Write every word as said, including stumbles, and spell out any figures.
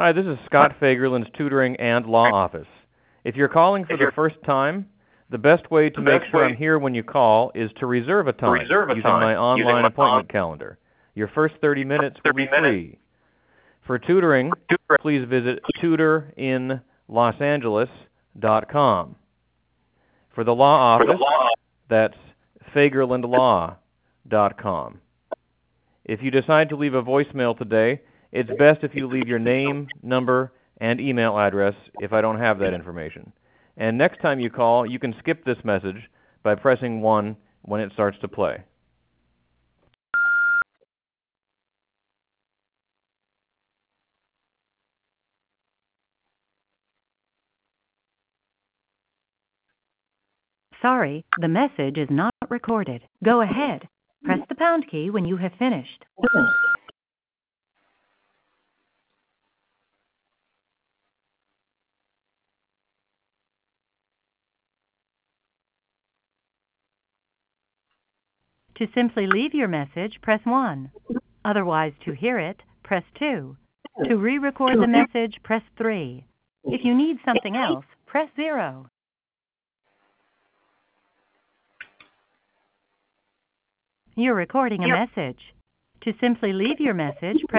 Hi, this is Scott Fagerland's Tutoring and Law Office. If you're calling for the first time, the best way to make sure I'm here when you call is to reserve a time using my online appointment calendar. Your first thirty minutes will be free. For tutoring, please visit tutor in los angeles dot com. For the law office, that's fagerland law dot com. If you decide to leave a voicemail today, it's best if you leave your name, number, and email address if I don't have that information. And next time you call, you can skip this message by pressing one when it starts to play. Sorry, the message is not recorded. Go ahead. Press the pound key when you have finished. To simply leave your message, press one. Otherwise, to hear it, press two. To re-record the message, press three. If you need something else, press zero. You're recording a message. To simply leave your message, press